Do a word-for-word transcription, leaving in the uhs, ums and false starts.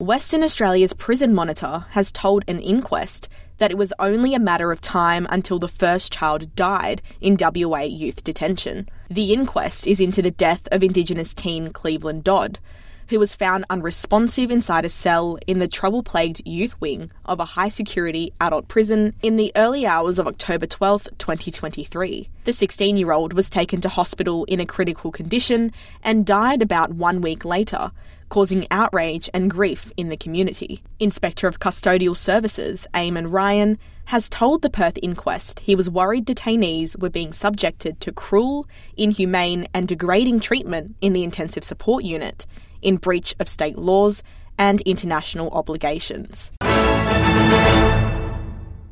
Western Australia's Prison Monitor has told an inquest that it was only a matter of time until the first child died in W A youth detention. The inquest is into the death of Indigenous teen Cleveland Dodd, who was found unresponsive inside a cell in the trouble-plagued youth wing of a high-security adult prison in the early hours of October twelfth, twenty twenty-three. The sixteen-year-old was taken to hospital in a critical condition and died about one week later, causing outrage and grief in the community. Inspector of Custodial Services, Eamon Ryan, has told the Perth inquest he was worried detainees were being subjected to cruel, inhumane and degrading treatment in the intensive support unit, in breach of state laws and international obligations.